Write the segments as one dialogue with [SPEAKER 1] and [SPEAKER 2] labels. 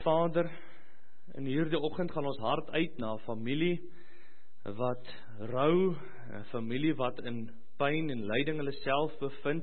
[SPEAKER 1] Vader, in hierdie oggend gaan ons hart uit na 'n familie wat rou, 'n familie wat in pyn en lyding hulle self bevind.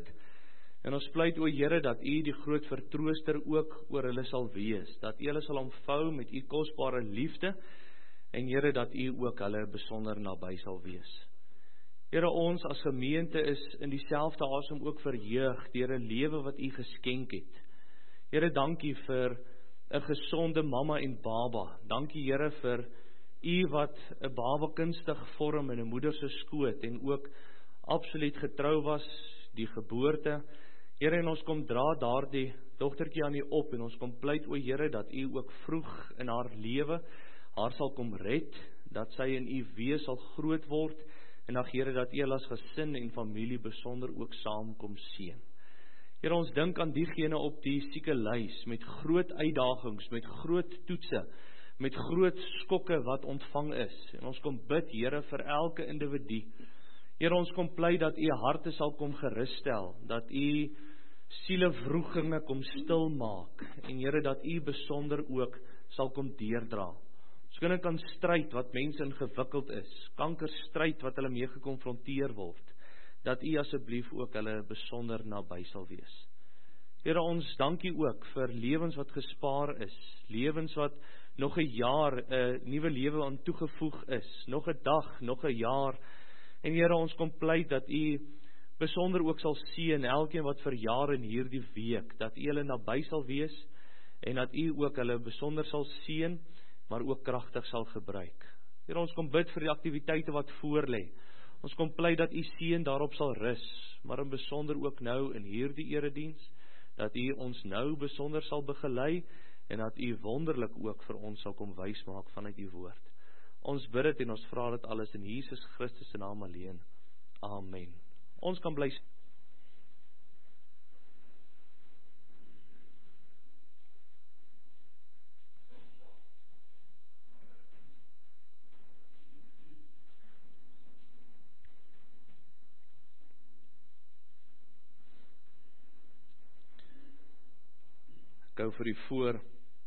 [SPEAKER 1] En ons pleit, o Here, dat U die groot vertrooster ook oor hulle sal wees, dat U hulle sal omvou met U kosbare liefde, en Here, dat U ook hulle besonder naby sal wees. Here, ons as gemeente is in dieselfde asem ook verheug deur 'n lewe wat U geskenk het. Here, dankie vir 'n gesonde mamma en baba. Dankie, Here, vir U wat 'n baba kunstig vorm in 'n moeder se skoot en ook absoluut getrou was die geboorte. Here, en ons kom dra daardie dogtertjie aan U op en ons kom pleit, o Here, dat U ook vroeg in haar lewe haar sal kom red, dat sy in U wees sal groot word, en ag Here, dat U as gesin en familie besonder ook saam kom seën. Here, ons dink aan diegene op die sieke lys, met groot uitdagings, met groot toetse, met groot skokke wat ontvang is. En ons kom bid, Here, vir elke individu. Here, ons kom pleit dat U harte sal kom gerusstel, dat U sielewroeginge kom stil maak, en Here, dat U besonder ook sal kom deurdra. Ons kan stryd wat mense ingewikkeld is, kankerstryd wat hulle mee gekonfronteer word, dat U asseblief ook hulle besonder naby sal wees. Here, ons dankie ook vir lewens wat gespaar is, lewens wat nog 'n jaar 'n nuwe lewe aan toegevoeg is, nog 'n dag, nog 'n jaar. En Here, ons kom pleit dat U besonder ook sal seën elkeen wat verjaar in hierdie week, dat U hulle naby sal wees en dat U ook hulle besonder sal seën, maar ook kragtig sal gebruik. Here, ons kom bid vir die aktiwiteite wat voorlê. Ons kom pleit dat U seën daarop sal rus, maar in besonder ook nou in hierdie erediens, dat U ons nou besonder sal begelei en dat U wonderlik ook vir ons sal kom wys maak vanuit U woord. Ons bid dit en ons vra dit alles in Jesus Christus se naam alleen. Amen. Ons kan bly gou vir U voor.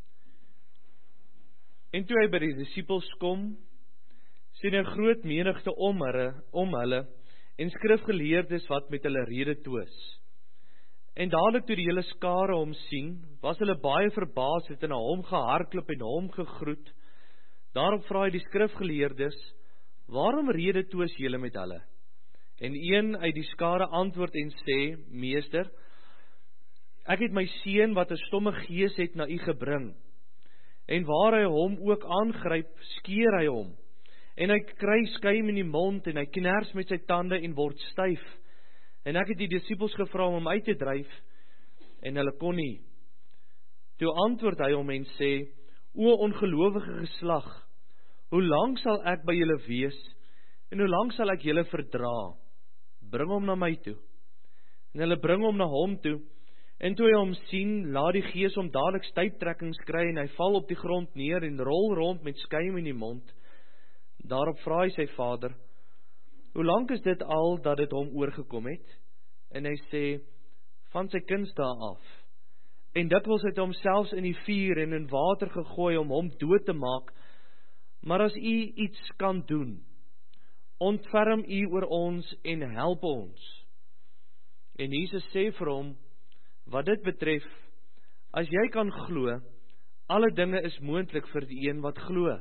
[SPEAKER 1] En toe hy by die disippels kom, sien 'n groot menigte om hulle en skrifgeleerdes wat met hulle rede twis. En dadelik toe die hele skare hom sien, was hulle baie verbaas, het na hom gehardloop en hom gegroet. Daarop vra hy die skrifgeleerdes, waarom rede twis julle met hulle? En een uit die skare antwoord en sê, Meester, ek het my seun wat 'n stomme gees het na U gebring. En waar hy hom ook aangryp, skeer hy hom. En hy kry skuim in die mond en hy kners met sy tande en word styf. En ek het die disippels gevra om hom uit te dryf en hulle kon nie. Toe antwoord hy hom en sê, o ongelowige geslag, hoe lank sal ek by julle wees en hoe lank sal ek julle verdra? Bring hom na my toe. En hulle bring hom na hom toe. En toe hy hom sien, laat die gees hom dadelik stuiptrekkings kry en hy val op die grond neer en rol rond met skuim in die mond. Daarop vra hy sy vader, hoe lank is dit al dat dit hom oorgekom het? En hy sê, van sy kindsdae af. En dikwels het hy hom selfs in die vuur en in water gegooi om hom dood te maak. Maar as U iets kan doen, ontferm U oor ons en help ons. En Jesus sê vir hom, wat dit betref, as jy kan glo, alle dinge is moontlik vir die een wat glo.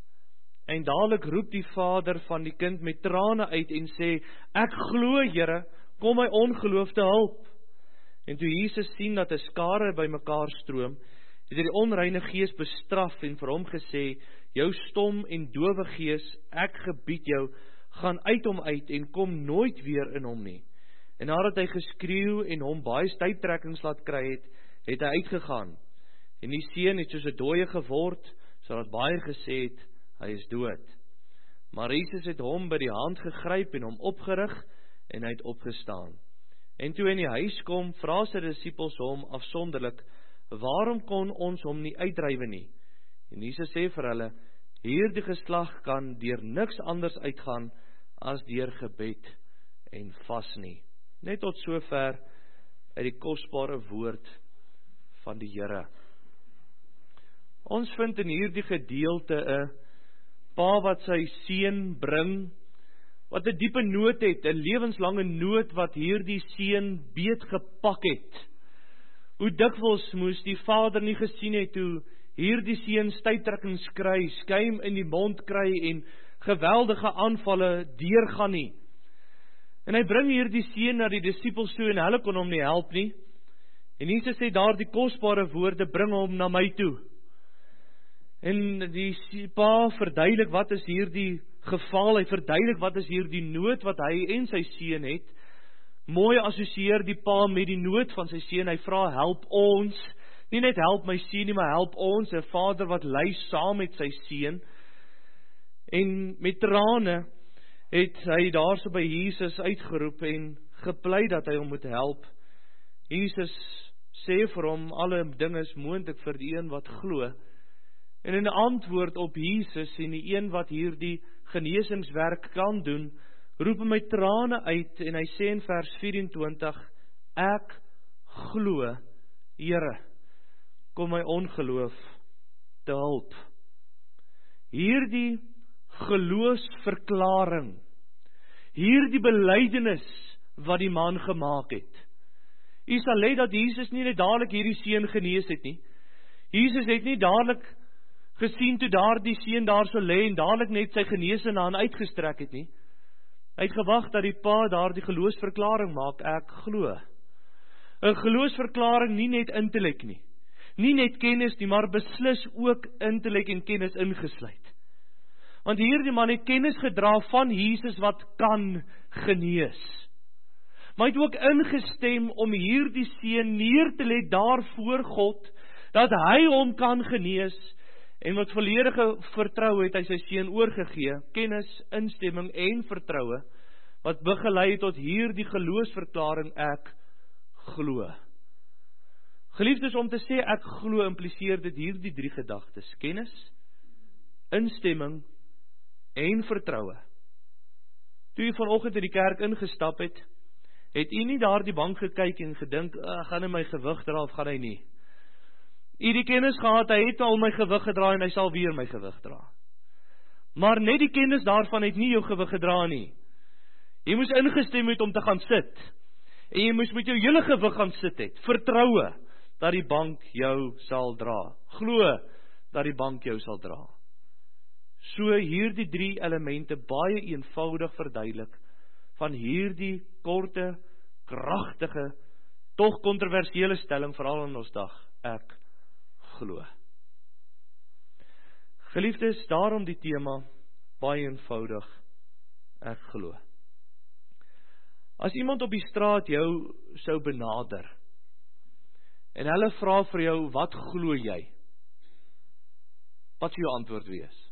[SPEAKER 1] En dadelik roep die vader van die kind met trane uit en sê, ek glo, Here, kom my ongeloof te hulp. En toe Jesus sien dat 'n skare by mekaar stroom, het hy die onreine gees bestraf en vir hom gesê, jou stom en dowe gees, ek gebied jou, gaan uit hom uit en kom nooit weer in hom nie. En nadat hy geskreeu en hom baie stuiptrekkings laat kry het hy uitgegaan. En die seun het soos 'n dooie geword, sodat baie gesê het, hy is dood. Maar Jesus het hom by die hand gegryp en hom opgerig en hy het opgestaan. En toe hy in die huis kom, vra sy disippels hom afsonderlik, waarom kon ons hom nie uitdrywe nie? En Jesus sê vir hulle, hierdie geslag kan deur niks anders uitgaan as deur gebed en vas nie. Net tot sover uit die kosbare woord van die Here. Ons vind in hierdie gedeelte 'n pa wat sy seun bring, wat 'n diepe nood het, 'n lewenslange nood wat hierdie seun beet gepak het. Hoe dikwels moes die vader nie gesien het hoe hierdie seun stuiptrekkings kry, skuim in die mond kry en geweldige aanvalle deurgaan nie. En hy bring hierdie seun na die disippels toe en hulle kon hom nie help nie. En Jesus sê daardie kosbare woorde, bring hom na my toe. En die pa verduidelik wat is hierdie geval, hy verduidelik wat is hierdie nood wat hy en sy seun het. Mooi assosieer die pa met die nood van sy seun, hy vra help ons, nie net help my seun nie, maar help ons, 'n vader wat ly saam met sy seun. En met trane het hy daarso by Jesus uitgeroep en gepleit dat hy hom moet help. Jesus sê vir hom, alle dinge is moontlik vir die een wat glo. En in antwoord op Jesus en die een wat hierdie genesingswerk kan doen, roep hy met trane uit en hy sê in vers 24, ek glo, Here, kom my ongeloof te hulp. Hierdie geloofsverklaring, hierdie belydenis wat die man gemaak het. U sal let dat Jesus nie net dadelik hierdie seun genees het nie. Jesus het nie dadelik gesien toe daardie seun daar so lê en dadelik net sy genesende hand uitgestrek het nie. Hy het gewag dat die pa daardie geloofsverklaring maak, ek glo. 'n Geloofsverklaring nie net intellek nie. Nie net kennis nie, maar beslis ook intellek en kennis ingesluit. Want hierdie man het kennis gedra van Jesus wat kan genees. Maar hy het ook ingestem om hierdie seun neer te lê daar voor God, dat hy hom kan genees, en met volledige vertroue het hy sy seun oorgegee, kennis, instemming en vertroue, wat begelei tot hierdie geloofsverklaring, ek glo. Geliefdes, om te sê ek glo, impliseer dit hierdie 3 gedagtes, kennis, instemming en vertroue. Toe jy vanoggend in die kerk ingestap het jy nie daar die bank gekyk en gedink, gaan hy my gewig dra of gaan hy nie? Jy die kennis gehad, hy het al my gewig gedra en hy sal weer my gewig dra. Maar net die kennis daarvan het nie jou gewig gedra nie. Jy moes ingestem het om te gaan sit. En jy moes met jou hele gewig gaan sit het. Vertroue dat die bank jou sal dra. Glo dat die bank jou sal dra. So hierdie 3 elemente baie eenvoudig verduidelik van hierdie korte, kragtige, tog kontroversiële stelling veral in ons dag, ek glo. Geliefdes, daarom die tema, baie eenvoudig, ek glo. As iemand op die straat jou sou benader, en hulle vra vir jou, wat glo jy? Wat sou jou antwoord wees?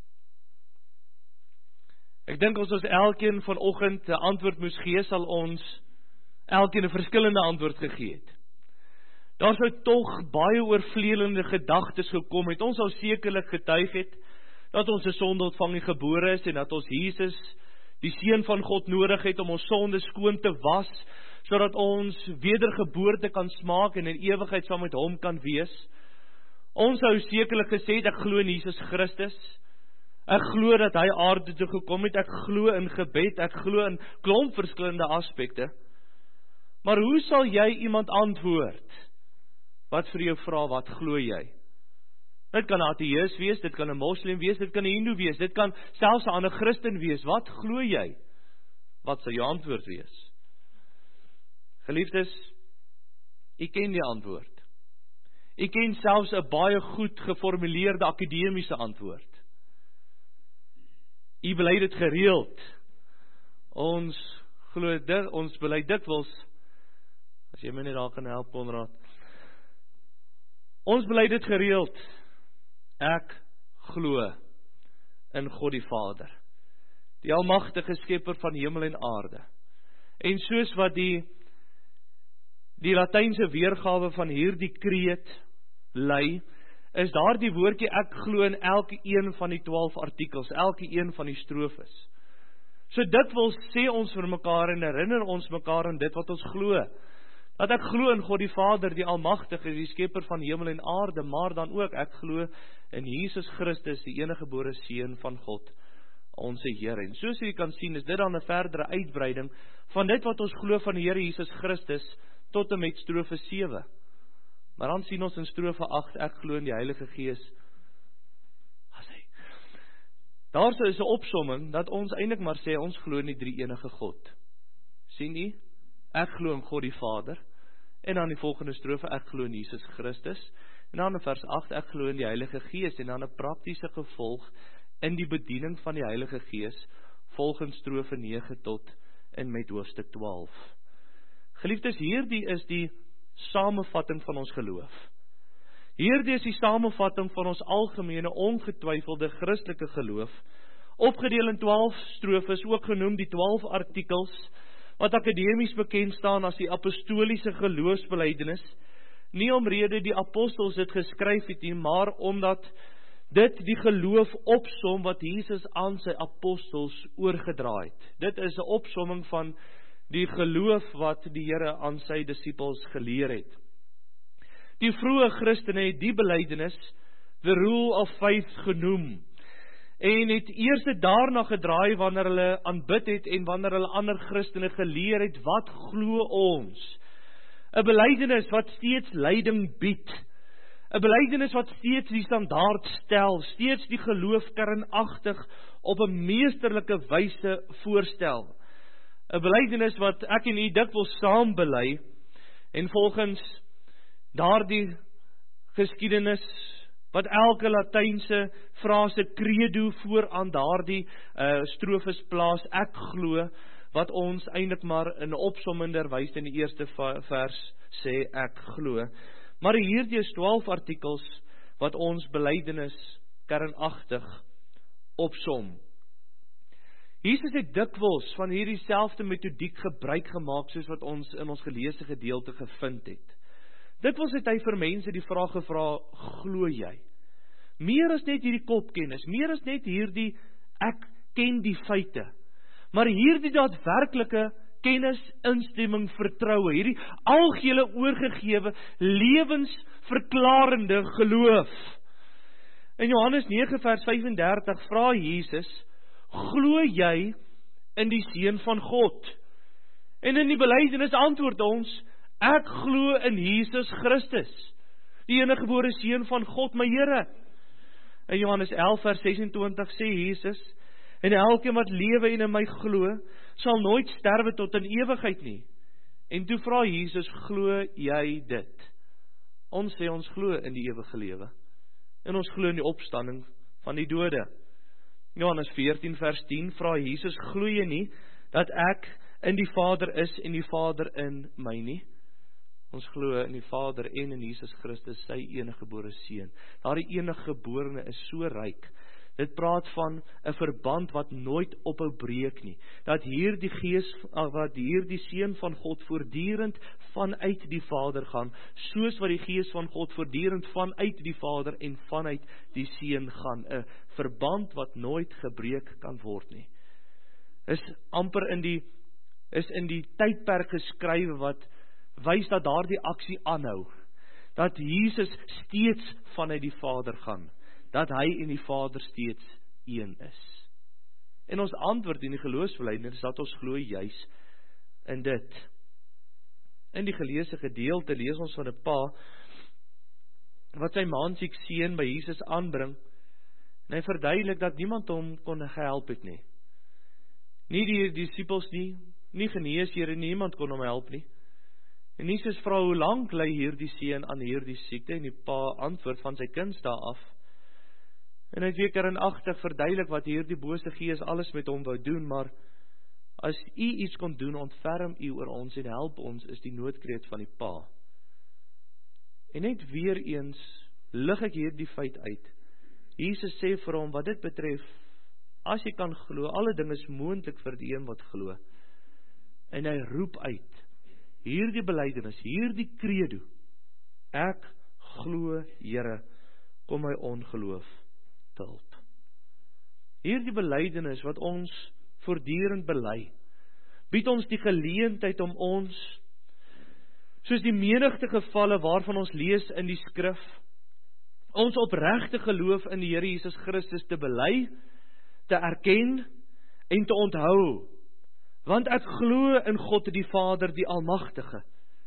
[SPEAKER 1] Ek dink as ons elkeen vanoggend 'n antwoord moes gee, sal ons elkeen 'n verskillende antwoord gegee het. Daar sou tog baie oorvleelende gedagtes gekom het. Ons sou sekerlik getuig het dat ons 'n sondeontvanging gebore is en dat ons Jesus, die Seun van God, nodig het om ons sonde skoon te was, sodat ons wedergeboorte kan smaak en in ewigheid saam met hom kan wees. Ons sou sekerlik gesê het, ek glo in Jesus Christus. Ek glo dat hy aarde toe gekom het, ek glo in gebed, ek glo in klomp verskillende aspekte. Maar hoe sal jy iemand antwoord wat vir jou vra, wat glo jy? Dit kan 'n ateïs wees, dit kan 'n moslim wees, dit kan 'n hindoe wees, dit kan selfs 'n ander Christen wees. Wat glo jy? Wat sal jou antwoord wees? Geliefdes, u ken die antwoord. U ken selfs 'n baie goed geformuleerde akademiese antwoord. U bely dit gereeld. Ons glo dit, ons bely dikwels, as jy my net daar kan help, Konrad. Ons bely dit gereeld. Ek glo in God die Vader, die almagtige skepper van hemel en aarde. En soos wat die Latynse weergawe van hierdie kreet lei, is daar die woordjie ek glo in elke een van die 12 artikels, elke een van die strofes. So dit wil sê ons vir mekaar en herinner ons mekaar aan dit wat ons glo. Dat ek glo in God die Vader, die Almagtige, die skepper van hemel en aarde, maar dan ook ek glo in Jesus Christus, die eniggebore Seun van God, ons Here. En soos jy kan sien, is dit dan 'n verdere uitbreiding van dit wat ons glo van die Here Jesus Christus tot en met strofe 7. Maar dan sien ons in strofe 8, ek glo in die Heilige Gees. Daar is 'n opsomming dat ons eintlik maar sê ons glo in die drie enige God. Sien u? Ek glo in God die Vader. En dan die volgende strofe, ek glo in Jesus Christus. En dan in vers 8, ek glo in die Heilige Gees. En dan 'n praktiese gevolg in die bediening van die Heilige Gees, volgens strofe 9 tot en met hoofstuk 12. Geliefdes, hierdie is die samevatting van ons geloof. Hierdie is die samevatting van ons algemene, ongetwyfelde Christelike geloof, opgedeel in 12 strofes, ook genoem die 12 artikels, wat akademies bekend staan as die apostoliese geloofsbelijdenis, nie omrede die apostels dit geskryf het nie, maar omdat dit die geloof opsom wat Jesus aan sy apostels oorgedra het. Dit is 'n opsomming van die geloof wat die Here aan sy disippels geleer het. Die vroeë Christene het die belydenis the rule of faith genoem en het eers daarna gedraai wanneer hulle aanbid het en wanneer hulle ander Christene geleer het wat glo ons. 'n Belydenis wat steeds leiding bied. 'n Belydenis wat steeds die standaard stel, steeds die geloof kernagtig op 'n meesterlike wyse voorstel. 'n Belydenis wat ek en u dikwels saam bely en volgens daardie geskiedenis wat elke Latynse frase credo voor aan daardie strofes plaas, ek glo, wat ons eintlik maar in opsommender wys in die eerste vers sê ek glo. Maar hierdie is 12 artikels wat ons belydenis kernagtig opsom. Jesus het dikwels van hierdie selfde metodiek gebruik gemaak soos wat ons in ons geleesde gedeelte gevind het. Dikwels het hy vir mense die vraag gevra, glo jy? Meer as net hierdie kopkennis, meer as net hierdie ek ken die feite, maar hierdie daadwerklike kennis, instemming, vertroue, hierdie algehele oorgegewe, lewensverklarende geloof. In Johannes 9 vers 35 vra Jesus, glo jy in die Seun van God? En in die belydenis antwoord ons, ek glo in Jesus Christus, die eniggebore Seun van God, my Here. In Johannes 11 vers 26 sê Jesus, en elkeen wat lewe en in my glo, sal nooit sterwe tot in ewigheid nie. En toe vra Jesus, glo jy dit? Ons sê ons glo in die ewige lewe. En ons glo in die opstanding van die dode. Johannes 14 vers 10 vra Jesus, glo jy nie, dat ek in die Vader is en die Vader in my nie? Ons glo in die Vader en in Jesus Christus, sy eniggebore Seun. Daardie eniggeborene is so ryk. Dit praat van 'n verband wat nooit ophou breek nie. Dat hierdie Seun van God voortdurend vanuit die Vader gaan, soos wat die Gees van God voortdurend vanuit die Vader en vanuit die Seun gaan. 'n Verband wat nooit gebreek kan word nie. Is amper in die tydperk geskrywe wat wys dat daardie aksie aanhou. Dat Jesus steeds vanuit die Vader gaan. Dat hy en die Vader steeds een is. En ons antwoord in die geloofsbelydenis is dat ons glo juis in dit. In die geleesde gedeelte lees ons van 'n pa wat sy maansiek seun by Jesus aanbring en hy verduidelik dat niemand hom kon gehelp het nie. Nie die disippels nie geneesheere, niemand kon hom help nie. En Jesus vra, hoe lank ly hierdie seun aan hierdie siekte? En die pa antwoord van sy kindsdae af. En hy het weer kernagtig verduidelik wat hierdie bose gees alles met hom wou doen, maar as u iets kon doen, ontferm u oor ons en help ons, is die noodkreet van die pa. En net weer eens lig ek hierdie feit uit. Jesus sê vir hom, wat dit betref, as jy kan glo, alle dinge is moontlik vir die een wat glo. En hy roep uit, hierdie belydenis, hierdie credo, ek glo, Here, kom my ongeloof te hulp. Hierdie belydenis wat ons voortdurend bely, bied ons die geleentheid om ons soos die menigte gevalle waarvan ons lees in die skrif, ons opregte geloof in die Here Jesus Christus te bely, te erken en te onthou, want ek glo in God die Vader, die Almagtige.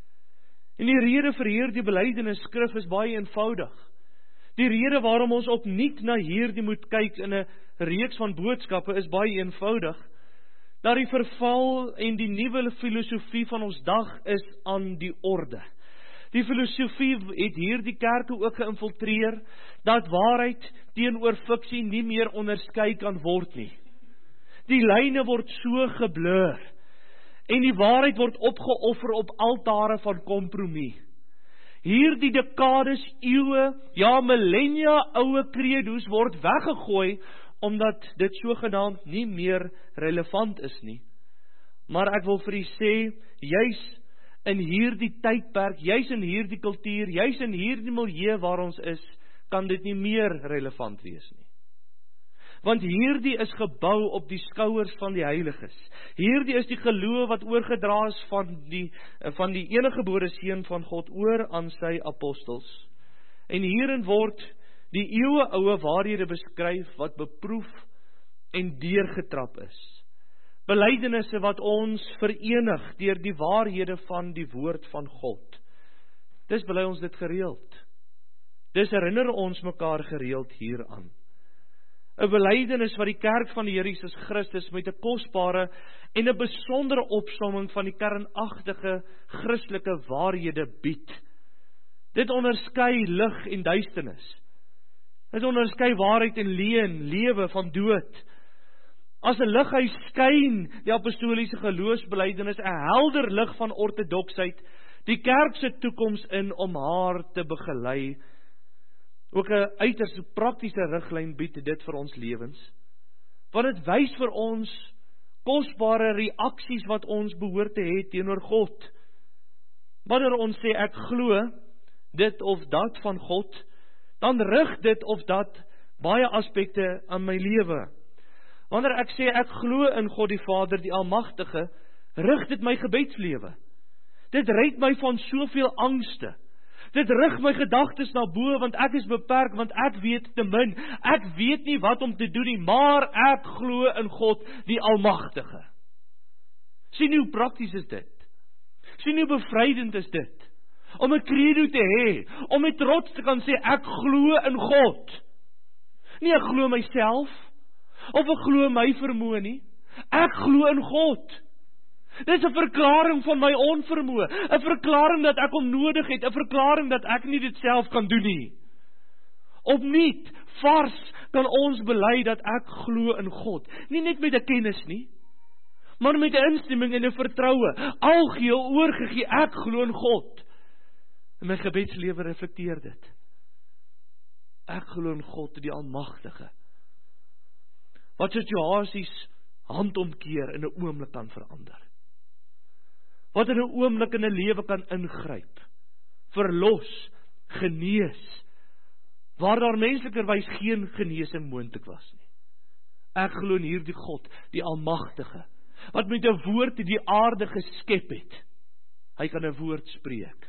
[SPEAKER 1] En die rede vir hierdie belydenis skrif is baie eenvoudig. Die rede waarom ons opnuut na hierdie moet kyk in 'n reeks van boodskappe is baie eenvoudig, dat die verval en die nuwe filosofie van ons dag is aan die orde. Die filosofie het hierdie kerke ook geïnfiltreer, dat waarheid teenoor fiksie nie meer onderskei kan word nie. Die lyne word so geblur, en die waarheid word opgeoffer op altare van kompromie. Hierdie dekades, eeue, ja millennia oue credo's word weggegooi, omdat dit sogenaamd nie meer relevant is nie. Maar ek wil vir u sê, juis in hierdie tydperk, juis in hierdie kultuur, juis in hierdie milieu waar ons is, kan dit nie meer relevant wees nie. Want hierdie is gebou op die skouers van die heiliges. Hierdie is die geloof wat oorgedra is van die eniggebore seun van God oor aan sy apostels. En hierin word die eeueoue waarhede beskryf wat beproef en deurgetrap is. Belydenisse wat ons verenig deur die waarhede van die woord van God. Dis bely ons dit gereeld. Dis herinner ons mekaar gereeld hieraan. 'n belydenis wat die kerk van die Here Jesus Christus met 'n kosbare en 'n besondere opsomming van die kernagtige Christelike waarhede bied. Dit onderskei lig en duisternis. Dit onderskei waarheid en lewe van dood. As 'n lighuis skyn die apostoliese geloofsbelydenis 'n helder lig van ortodoksheid, die kerk se toekoms in om haar te begelei. Ook 'n uiters praktiese riglyn bied dit vir ons lewens. Want dit wys vir ons kosbare reaksies wat ons behoort te hê teenoor God. Wanneer ons sê ek glo dit of dat van God, dan rig dit of dat baie aspekte aan my lewe. Wanneer ek sê ek glo in God die Vader, die Almagtige, rig dit my gebedslewe. Dit red my van soveel angste. Dit rig my gedagtes na bo, want ek is beperk, want ek weet te min. Ek weet nie wat om te doen nie, maar ek glo in God die Almagtige. Sien hoe prakties is dit? Sien hoe bevrydend is dit? Om 'n credo te hê, om met trots te kan sê, ek glo in God. Nie ek glo myself, of ek glo my vermoë nie. Ek glo in God. Dit is 'n verklaring van my onvermoë, 'n verklaring dat ek hom nodig het, 'n verklaring dat ek nie dit self kan doen nie. Opnuut, vars, kan ons bely dat ek glo in God. Nie net met 'n kennis nie, maar met 'n instemming en 'n vertroue, algeheel oorgegee, ek glo in God. En my gebedslewe reflekteer dit. Ek glo in God, die Almagtige, wat situasies handomkeer in 'n oomblik kan verander. Wat in 'n oomblik in 'n lewe kan ingryp, verlos, genees, waar daar menslikerwys geen genesing moontlik was nie. Ek glo in hierdie God, die Almagtige, wat met 'n woord die aarde geskep het. Hy kan 'n woord spreek.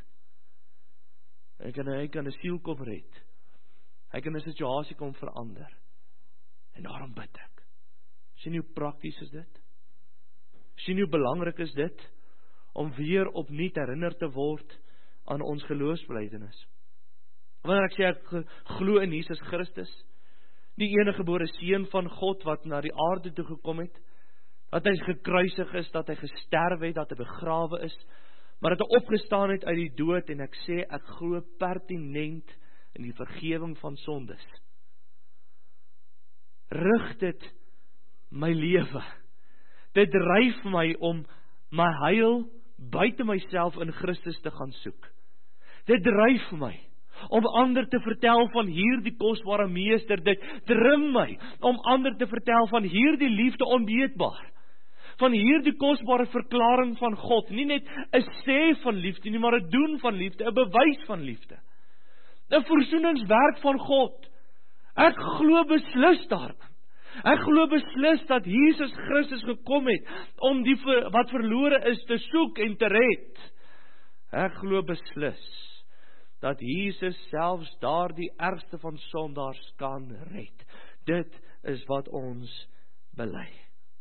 [SPEAKER 1] Hy kan 'n siel kom red. Hy kan 'n situasie kom verander. En daarom bid ek. Sien hoe prakties is dit? Sien hoe belangrik is dit om weer opnuut herinner te word aan ons geloofsbelydenis. Wanneer ek sê ek glo in Jesus Christus, die eniggebore seun van God wat na die aarde toe gekom het, dat hy gekruisig is, dat hy gesterf het, dat hy begrawe is, maar dat hy opgestaan het uit die dood, en ek sê ek glo pertinent in die vergewing van sondes. Rig dit my lewe. Dit dryf my om my heil buite myself in Christus te gaan soek. Dit dryf my om ander te vertel van hierdie kosbare meester. Dit dring my om ander te vertel van hierdie liefde onbeetbaar. Van hierdie kosbare verklaring van God. Nie net 'n sê van liefde nie, maar 'n doen van liefde, 'n bewys van liefde. 'n versoeningswerk van God. Ek glo beslis daarin. Ek glo beslis dat Jesus Christus gekom het om die wat verlore is te soek en te red. Ek glo beslis dat Jesus selfs daardie ergste van sondaars kan red. Dit is wat ons bely.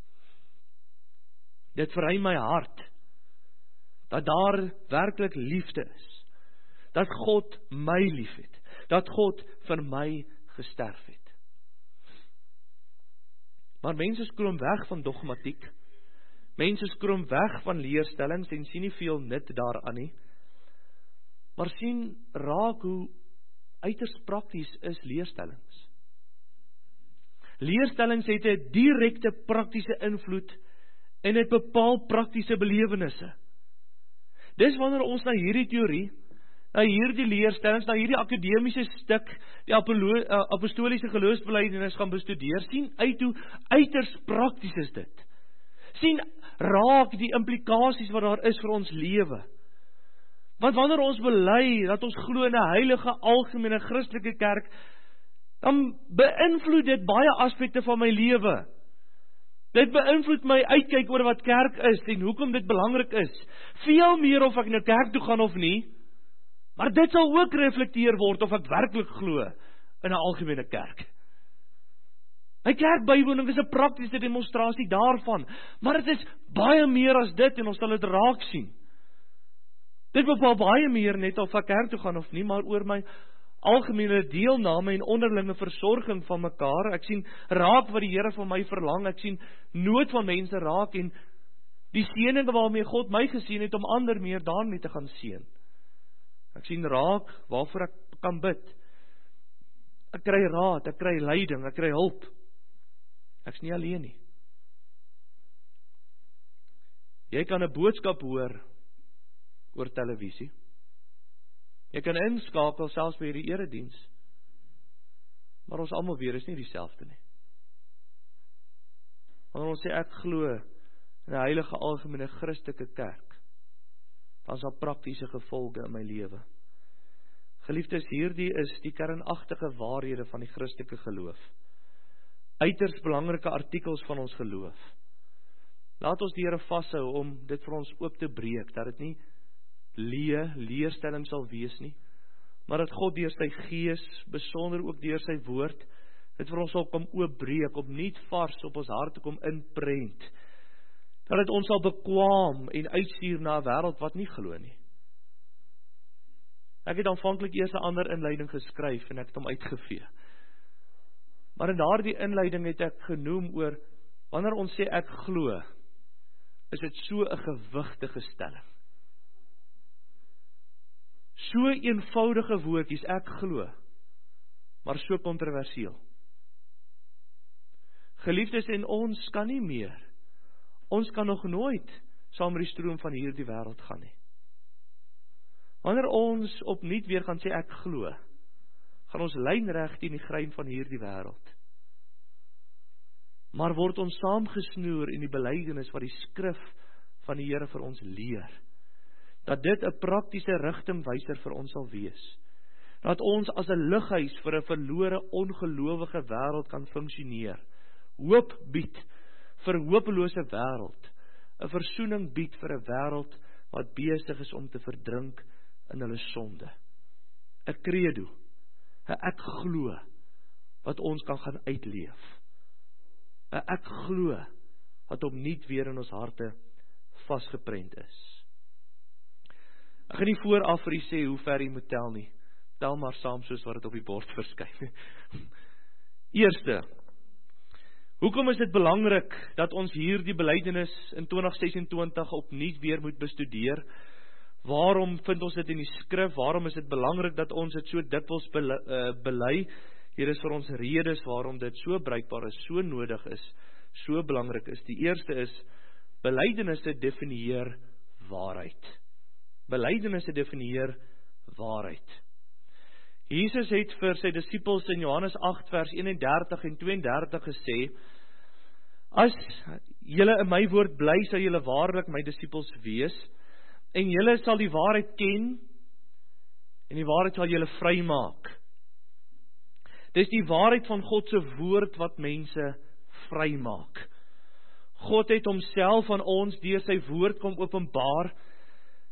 [SPEAKER 1] Dit verruim my hart, dat daar werklik liefde is, dat God my liefhet, dat God vir my gesterf het. Maar mense skroom weg van dogmatiek, mense skroom weg van leerstellings en sien nie veel nut daaraan nie, maar sien raak hoe uiters prakties is leerstellings. Leerstellings het 'n direkte praktiese invloed en het bepaal praktiese belewennisse. Dis wanneer ons na hierdie teorie, na hierdie leerstellings, na hierdie akademiese stuk, die apostoliese geloofsbelijdenis gaan bestudeer, sien uit hoe uiters prakties is dit. Sien raak die implikasies wat daar is vir ons lewe. Want wanneer ons bely dat ons glo in 'n heilige, algemene Christelike kerk, dan beïnvloed dit baie aspekte van my lewe. Dit beïnvloed my uitkyk oor wat kerk is en hoekom dit belangrik is. Veel meer of ek na kerk toe gaan of nie, maar dit sal ook reflekteer word of ek werklik glo in 'n algemene kerk. My kerkbywoning is 'n praktiese demonstrasie daarvan, maar dit is baie meer as dit en ons sal dit raak sien. Dit bepaal baie meer net of ek kerk toe gaan of nie, maar oor my algemene deelname en onderlinge versorging van mekaar. Ek sien raak wat die Here van my verlang, ek sien nood van mense raak en die seëninge waarmee God my geseën het om ander meer daarmee te gaan seën. Ek sien raak waarvoor ek kan bid. Ek kry raad, ek kry leiding, ek kry hulp. Ek's nie alleen nie. Jy kan 'n boodskap hoor oor televisie. Jy kan inskakel selfs by die erediens. Maar ons almal weer is nie dieselfde nie. Wanneer ons sê ek glo in 'n heilige algemene Christelike kerk, dan is daar praktiese gevolge in my lewe. Geliefdes, hierdie is die kernagtige waarhede van die Christelike geloof. Uiters belangrike artikels van ons geloof. Laat ons die Here vashou om dit vir ons oop te breek, dat dit nie leerstelling sal wees nie, maar dat God deur sy gees, besonder ook deur sy woord, dit vir ons sal kom oopbreek, om nie vars op ons hart te kom inprent, dat dit ons sal bekwaam en uitstuur na 'n wêreld wat nie glo nie. Ek het aanvanklik eers 'n ander inleiding geskryf en ek het hom uitgevee. Maar in daardie inleiding het ek genoem oor, wanneer ons sê ek glo, is dit so 'n gewigtige stelling. So eenvoudige woordjies, ek glo, maar so kontroversieel. Geliefdes, en ons kan nie meer, ons kan nog nooit saam met die stroom van hierdie wêreld gaan nie. Wanneer ons opnuut weer gaan sê ek glo, gaan ons lynreg teen die grein van hierdie wêreld. Maar word ons saamgesnoer in die belydenis wat die skrif van die Here vir ons leer, dat dit 'n praktiese rigtingwyser vir ons sal wees, dat ons as 'n lighuis vir 'n verlore ongelowige wêreld kan funksioneer, hoop bied vir 'n hopelose wêreld, 'n versoening bied vir 'n wêreld wat besig is om te verdrink in hulle sonde, 'n credo, 'n ek glo wat ons kan gaan uitleef, 'n ek glo wat opnuut weer in ons harte vasgeprent is. Ek gaan nie vooraf vir u sê hoe ver u moet tel nie. Tel maar saam soos wat dit op die bord verskyn. Eerste, hoekom is dit belangrik dat ons hierdie belydenis in 2026 opnuut weer moet bestudeer? Waarom vind ons dit in die skrif? Waarom is dit belangrik dat ons dit so dikwels bely? Hier is vir ons redes waarom dit so bruikbaar is, so nodig is, so belangrik is. Die eerste is, belydenisse definieer waarheid. Belydenisse definieer waarheid. Jesus het vir sy disippels in Johannes 8 vers 31 en 32 gesê, as julle in my woord bly, sal julle waarlik my disippels wees, en julle sal die waarheid ken, en die waarheid sal julle vrymaak. Dis die waarheid van God se woord wat mense vrymaak. God het homself aan ons deur sy woord kom openbaar,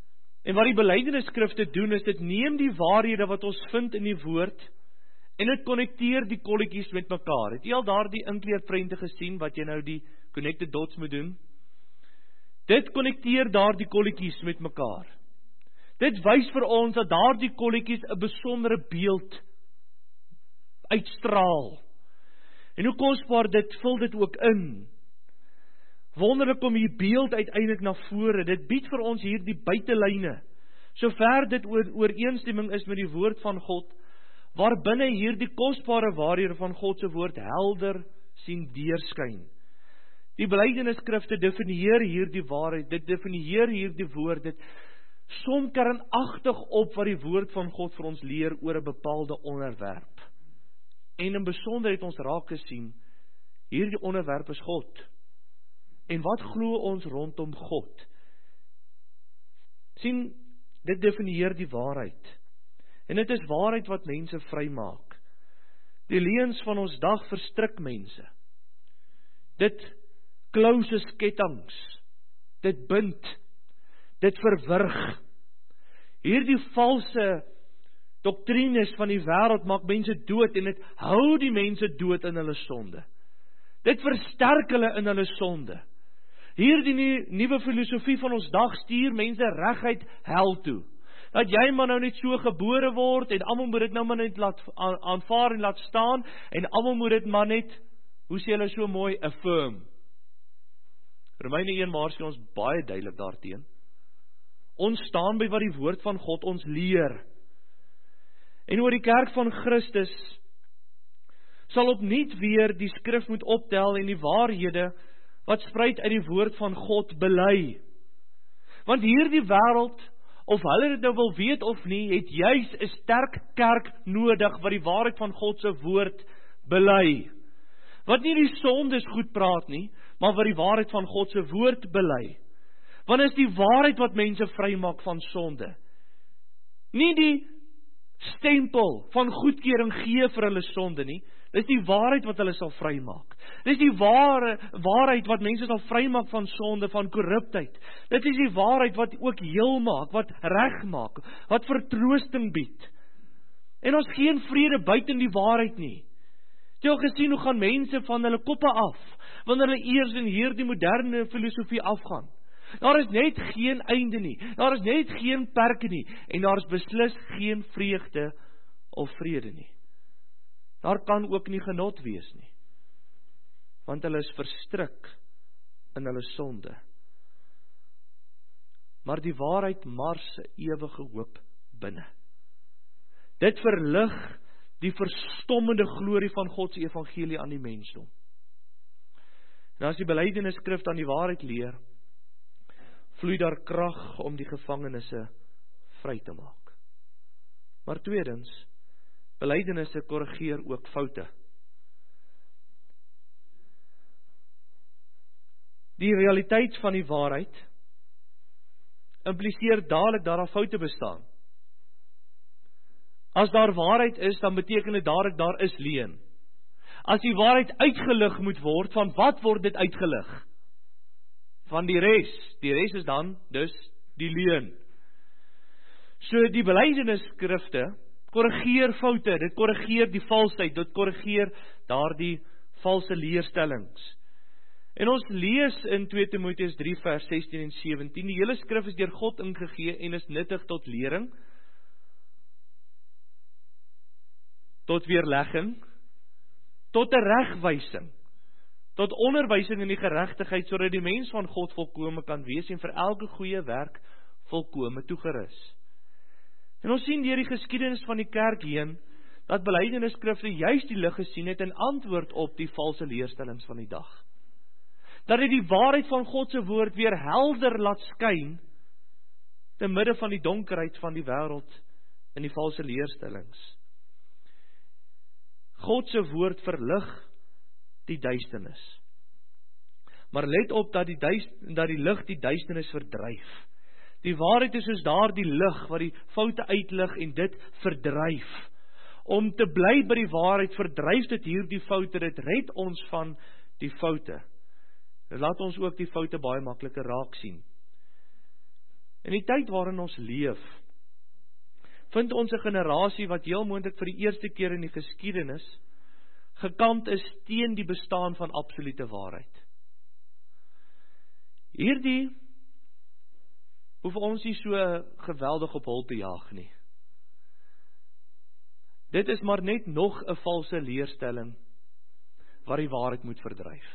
[SPEAKER 1] En wat die belydenisskrifte doen, is dit neem die waarhede wat ons vind in die woord, en dit konnekteer die kolletjies met mekaar. Het jy al daardie inkleerprente gesien, wat jy nou die connected dots moet doen? Dit konnekteer daardie kolletjies met mekaar. Dit wys vir ons dat daardie kolletjies 'n besondere beeld uitstraal. En hoe kosbaar dit, vul dit ook in. Wonderlik om hier beeld uiteindelik na vore. Dit bied vir ons hier die buitelyne, sover dit ooreenstemming is met die woord van God, waarbinne hier die kosbare waarhede van God se woord helder sien deurskyn. Die belydenisskrifte definieer hier die waarheid, dit definieer hier die woord, dit som kernagtig op wat die woord van God vir ons leer oor 'n bepaalde onderwerp. En in besonderheid ons raak gesien, hierdie onderwerp is God. En wat glo ons rondom God? Sien, dit definieer die waarheid. En dit is waarheid wat mense vrymaak. Die leuns van ons dag verstrik mense. Dit klou soos kettinge. Dit bind. Dit verwrig. Hierdie valse doktrines van die wêreld maak mense dood en dit hou die mense dood in hulle sonde. Dit versterk hulle in hulle sonde. Hierdie nuwe filosofie van ons dag stuur mense reguit hel toe. Dat jy maar nou net so gebore word en almal moet dit nou maar net laat aanvaar en laat staan en almal moet dit maar net, hoe sê hulle so mooi, affirm. Romeine 1 waarsku ons baie duidelik daarteen. Ons staan by wat die woord van God ons leer. En oor die kerk van Christus sal opnuut weer die skrif moet optel en die waarhede wat spruit uit die woord van God bely. Want hierdie wêreld, of hulle dit nou wil weet of nie, het juis 'n sterk kerk nodig wat die waarheid van God se woord bely. Wat nie die sondes goed praat nie, maar wat die waarheid van God se woord bely. Want is die waarheid wat mense vrymaak van sonde. Nie die stempel van goedkeuring gee vir hulle sonde nie. Dis die waarheid wat hulle sal vrymaak. Dis die waarheid wat mense sal vrymaak van sonde, van korruptheid. Dit is die waarheid wat ook heel maak, wat reg maak, wat vertroosting bied. En ons geen vrede buiten die waarheid nie. Het jy al gesien hoe gaan mense van hulle koppe af, wanneer hulle eers in hierdie moderne filosofie afgaan? Daar is net geen einde nie, daar is net geen perke nie, en daar is beslis geen vreugde of vrede nie. Daar kan ook nie genot wees nie, want hulle is verstrik in hulle sonde. Maar die waarheid mars 'n ewige hoop binne. Dit verlig die verstommende glorie van God se evangelie aan die mensdom. En as die belydenisskrif aan die waarheid leer, vloei daar krag om die gevangenisse vry te maak. Maar tweedens, belydenisse korrigeer ook foute. Die realiteit van die waarheid impliseer dadelik dat daar foute bestaan. As daar waarheid is, dan beteken dit dadelik daar is leuen. As die waarheid uitgelig moet word, van wat word dit uitgelig? Van die res. Die res is dan dus die leuen. So die belydenisskrifte korrigeer foute, dit korrigeer die valsheid, dit korrigeer daardie valse leerstellings. En ons lees in 2 Timoteus 3 vers 16 en 17, die hele skrif is deur God ingegee en is nuttig tot lering, tot weerlegging, tot 'n regwysing, tot onderwysing in die geregtigheid, sodat die mens van God volkome kan wees en vir elke goeie werk volkome toegerus. En ons sien deur die geskiedenis van die kerk heen, dat belydenisskrifte juist die lig gesien het in antwoord op die valse leerstellings van die dag. Dat dit die waarheid van God se woord weer helder laat skyn, te midde van die donkerheid van die wêreld en die valse leerstellings. God se woord verlig die duisternis. Maar let op dat die lig die duisternis verdryf. Die waarheid is soos daardie lig wat die foute uitlig en dit verdryf. Om te bly by die waarheid verdryf dit hierdie foute, dit red ons van die foute. Dit laat ons ook die foute baie makliker raak sien. In die tyd waarin ons leef, vind ons 'n generasie wat heel moontlik vir die eerste keer in die geskiedenis gekant is teen die bestaan van absolute waarheid. Hierdie hoef ons nie so geweldig op hol te jaag nie. Dit is maar net nog 'n valse leerstelling wat die waarheid moet verdryf.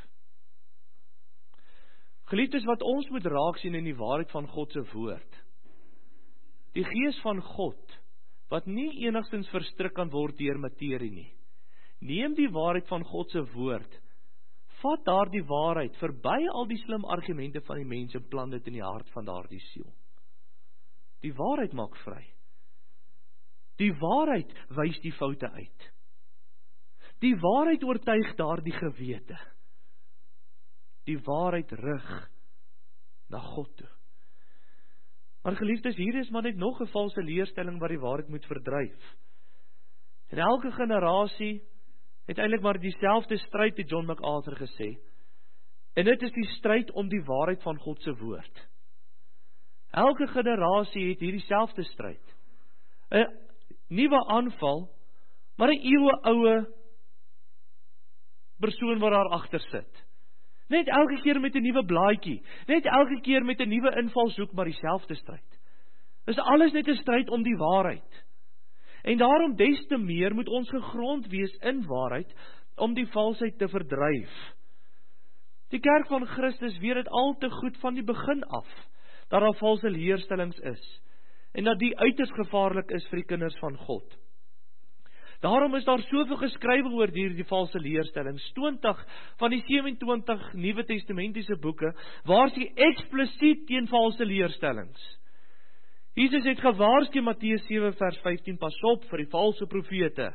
[SPEAKER 1] Geliefdes, wat ons moet raak sien in die waarheid van God se woord. Die Gees van God, wat nie enigstens verstrik kan word deur materie nie. Neem die waarheid van God se woord, vat daardie waarheid verby al die slim argumente van die mens en plant dit in die hart van daardie siel. Die waarheid maak vry. Die waarheid wys die foute uit. Die waarheid oortuig daardie gewete. Die waarheid rig na God toe. Maar geliefdes, hier is maar net nog 'n valse leerstelling wat die waarheid moet verdryf. En elke generasie het eintlik maar dieselfde stryd, het John MacArthur gesê. En dit is die stryd om die waarheid van God se woord. Elke generasie het hierdie selfde stryd. 'n Nuwe aanval, maar 'n eeueoue persoon wat daar agter sit. Net elke keer met 'n nuwe blaadjie, net elke keer met 'n nuwe invalshoek, maar dieselfde stryd. Dis alles net 'n stryd om die waarheid. En daarom des te meer moet ons gegrond wees in waarheid om die valsheid te verdryf. Die kerk van Christus weet dit al te goed van die begin af dat daar valse leerstellings is en dat die uiters gevaarlik is vir die kinders van God. Daarom is daar soveel geskrywe oor hierdie valse leerstellings. 20 van die 27 Nuwe Testamentiese boeke waarsku eksplisiet teen valse leerstellings. Jesus het gewaarsku Matteus 7 vers 15, pas op vir die valse profete.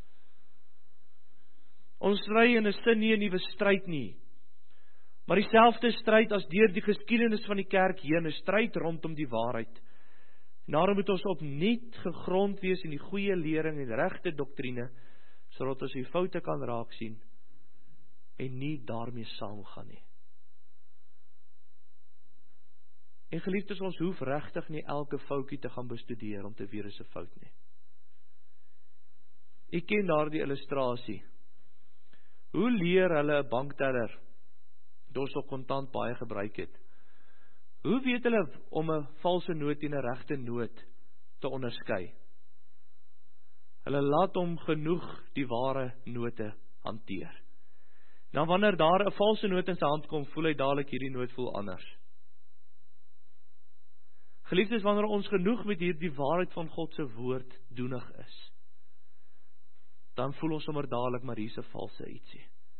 [SPEAKER 1] Ons stry in 'n sin nie 'n nuwe stryd nie, maar dieselfde stryd as deur die geskiedenis van die kerk heen, 'n stryd rondom die waarheid. Daarom moet ons opnuut gegrond wees in die goeie lering en regte doktrine, sodat ons die foute kan raak sien en nie daarmee saamgaan nie. En geliefdes, ons hoef regtig nie elke foutjie te gaan bestudeer om te weet is 'n fout nie. Ek ken daardie illustrasie. Hoe leer hulle 'n bankteller, dit ons op kontant baie gebruik het? Hoe weet hulle om 'n valse noot en 'n regte noot te onderskei? Hulle laat hom genoeg die ware note hanteer. Dan wanneer daar 'n valse noot in sy hand kom, voel hy dadelik hierdie noot voel anders. Geliefdes, wanneer ons genoeg met hierdie waarheid van God se woord doenig is, dan voel ons sommer dadelik maar hier's 'n valse ietsie.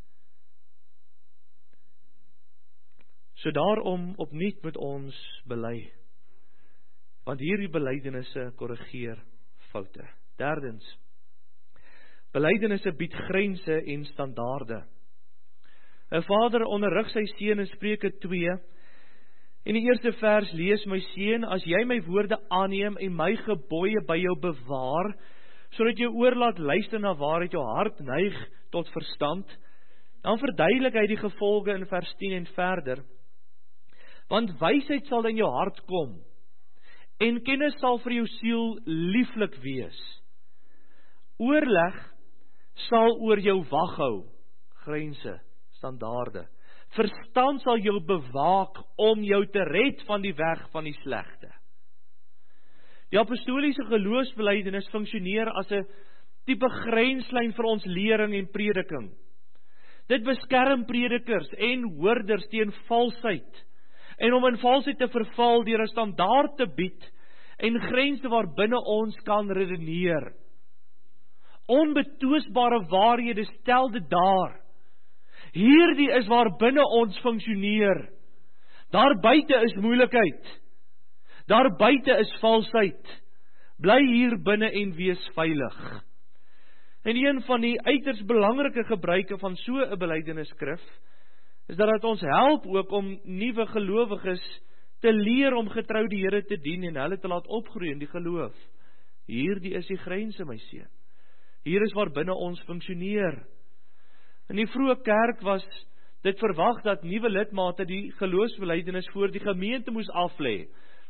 [SPEAKER 1] So daarom opnuut met ons bely, want hierdie belydenisse korrigeer foute. Derdens, belydenisse bied grense en standaarde. 'n Vader onderrig sy seun in Spreuke 2. In die eerste vers lees: my seun, as jy my woorde aanneem en my gebooie by jou bewaar, sodat jou oor laat luister na waarheid, jou hart neig tot verstand, dan verduidelik hy die gevolge in vers 10 en verder. Want wysheid sal in jou hart kom, en kennis sal vir jou siel lieflik wees. Oorleg sal oor jou wag hou, grense, standaarde. Verstand sal jou bewaak om jou te red van die weg van die slegte. Die apostoliese geloofsbelijdenis funksioneer as 'n tipe grenslyn vir ons lering en prediking. Dit beskerm predikers en hoorders teen valsheid, en om in valsheid te verval deur 'n standaard te bied en grense waarbinne ons kan redeneer. Onbetwisbare waarhede stel dit daar. Hierdie is waar binne ons funksioneer. Daar buite is moeilikheid. Daar buite is valsheid. Bly hier binne en wees veilig. En een van die uiters belangrike gebruike van so 'n belydenisskrif is dat dit ons help ook om nuwe gelowiges te leer om getrou die Here te dien en hulle te laat opgroei in die geloof. Hierdie is die grense, my seun. Hier is waar binne ons funksioneer. In die vroeë kerk was dit verwag dat nuwe lidmate die geloofsbelijdenis voor die gemeente moes aflê.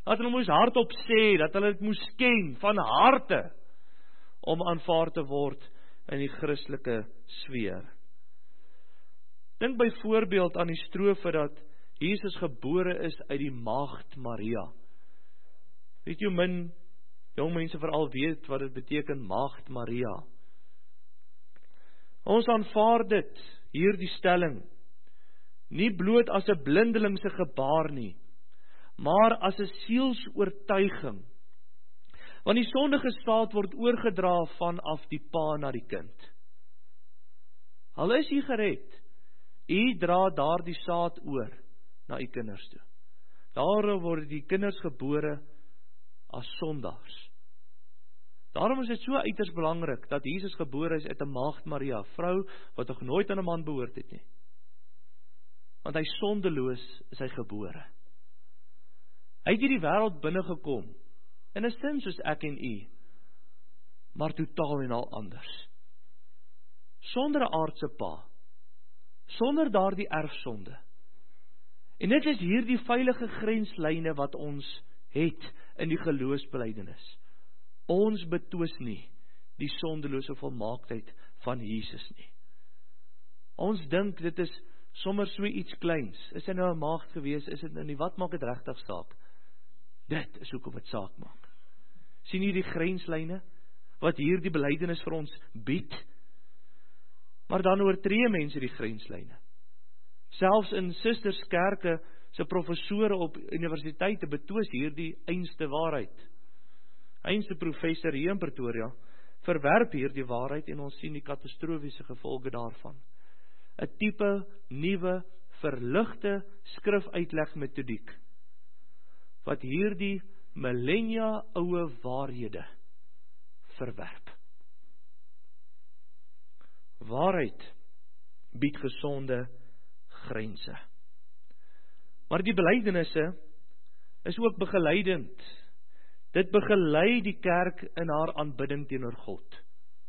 [SPEAKER 1] dat hulle moes hardop sê, dat hulle dit moes ken van harte, om aanvaar te word in die Christelike sfeer. Dink byvoorbeeld aan die strofe dat Jesus gebore is uit die maagd Maria. Weet jy hoe min jong mense veral weet wat dit beteken, maagd Maria? Ons aanvaar dit, hierdie stelling, nie bloot as 'n blindelingse gebaar nie, maar as 'n sielsoortuiging. Want die sondige saad word oorgedra vanaf die pa na die kind. Al is jy gered, jy dra daardie saad oor na u kinders toe. Daarom word die kinders gebore as sondaars. Daarom is dit so uiters belangrik dat Jesus gebore is uit 'n maagd Maria, vrou wat nog nooit aan 'n man behoort het nie. Want hy sondeloos is hy gebore. Hy het hierdie wêreld binnegekom, in 'n sin soos ek en u, maar totaal en al anders. Sonder 'n aardse pa, sonder daardie erfsonde. En dit is hierdie veilige grenslyne wat ons het in die geloofsbelijdenis. Ons betwis nie die sondelose volmaaktheid van Jesus nie. Ons dink dit is sommer so iets kleins. Is hy nou 'n maagd gewees, is dit nou nie, wat maak dit regtig saak? Dit is hoekom dit saak maak. Sien jy die grenslyne wat hier die belydenis vir ons bied? Maar dan oortree mense die grenslyne. Selfs in sisterskerke se professore op universiteite betwis hierdie einste waarheid. Einste professor hier in Pretoria verwerp hierdie waarheid en ons sien die katastrofiese gevolge daarvan. 'n tipe nuwe verligte skrifuitlegmetodiek wat hierdie millennia oue waarhede verwerp. Waarheid bied gesonde grense. Maar die belydenisse is ook begeleidend. Dit begelei die kerk in haar aanbidding teenoor God.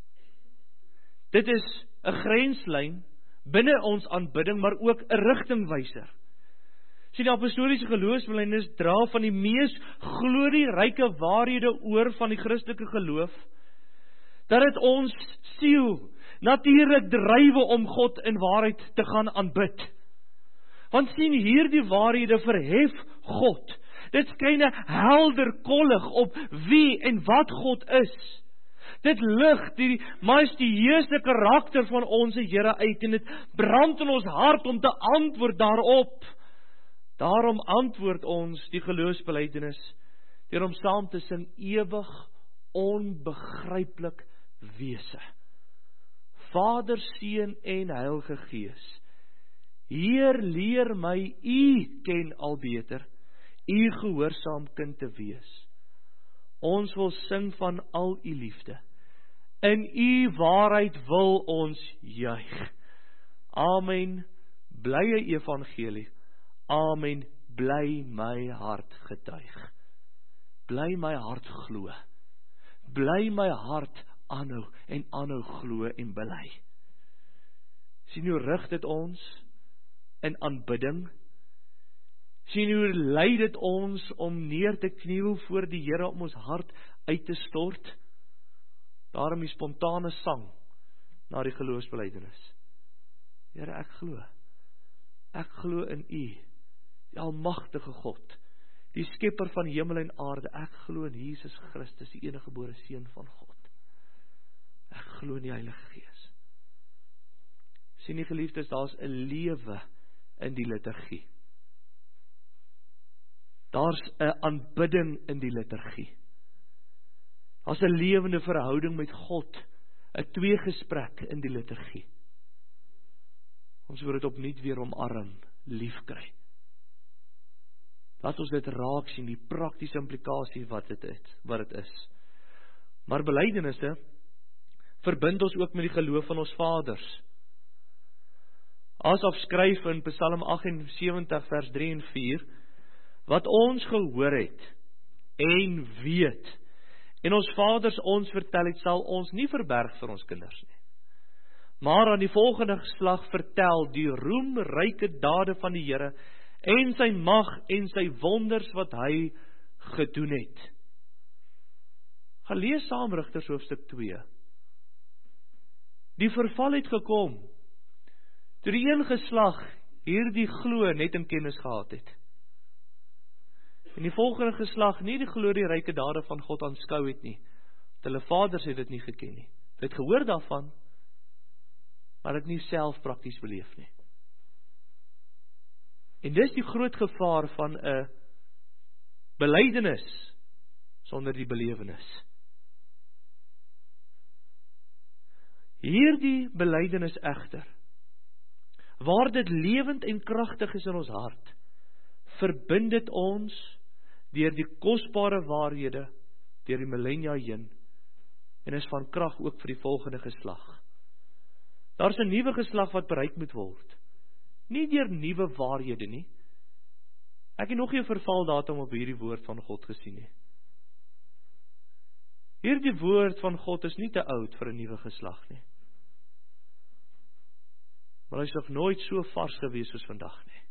[SPEAKER 1] Dit is 'n grenslyn binne ons aanbidding, maar ook 'n rigtingwyser. Sien, die apostoliese geloofsbelijdenis dra van die mees glorieryke waarhede oor van die Christelike geloof, dat dit ons siel natuurlik drywe om God in waarheid te gaan aanbid. Want sien, hierdie waarhede verhef God. Dit skyn 'n helder kollig op wie en wat God is. Dit lig die majestueuse karakter van ons Here uit en dit brand in ons hart om te antwoord daarop. Daarom antwoord ons die geloofsbelijdenis deur om saam te sing ewig onbegryplik wese. Vader, Seun en Heilige Gees, Heer, leer my U ken al beter, U gehoorsaam kind te wees. Ons wil sing van al U liefde. In U waarheid wil ons juig. Amen. Blye evangelie. Amen. Bly my hart getuig. Bly my hart glo. Bly my hart aanhou en aanhou glo en bely. Sien hoe rig dit ons in aanbidding? Sien hoe lei dit ons om neer te kniel voor die Here om ons hart uit te stort? Daarom die spontane sang na die geloofsbelijdenis. Here, ek glo. Ek glo in U, die almagtige God, die skepper van hemel en aarde. Ek glo in Jesus Christus, die enige gebore Seun van God. Ek glo in die Heilige Gees. Sien die geliefdes, daar's 'n lewe in die liturgie. Daar's 'n aanbidding in die liturgie. Daar's 'n lewende verhouding met God, 'n tweegesprek in die liturgie. Ons moet dit opnuut weer omarm, liefkry. Laat ons dit raak sien, die praktiese implikasie wat dit is. Maar belydenisse verbind ons ook met die geloof van ons vaders. Asaf skryf in Psalm 78 vers 3 en 4, wat ons gehoor het en weet, en ons vaders ons vertel het, sal ons nie verberg vir ons kinders nie. Maar aan die volgende geslag vertel die roemryke dade van die Here, en sy mag en sy wonders wat hy gedoen het. Gaan lees saam Rigters hoofstuk 2. Die verval het gekom, toe die een geslag hierdie glo net in kennis gehad het. En die volgende geslag nie die glorieryke dade van God aanskou het nie. Hulle vaders het dit nie geken nie. Hulle het gehoor daarvan, maar dit nie self prakties beleef nie. En dis die groot gevaar van 'n belydenis sonder die belewenis. Hierdie belydenis egter, waar dit lewend en kragtig is in ons hart, verbind dit ons deur die kosbare waarhede deur die millennia heen en is van krag ook vir die volgende geslag. Daar's 'n nuwe geslag wat bereik moet word. Nie deur nuwe waarhede nie. Ek het nog nie 'n vervaldatum op hierdie woord van God gesien nie. Hierdie woord van God is nie te oud vir 'n nuwe geslag nie. Maar hy is nog nooit so vars gewees soos vandag nie.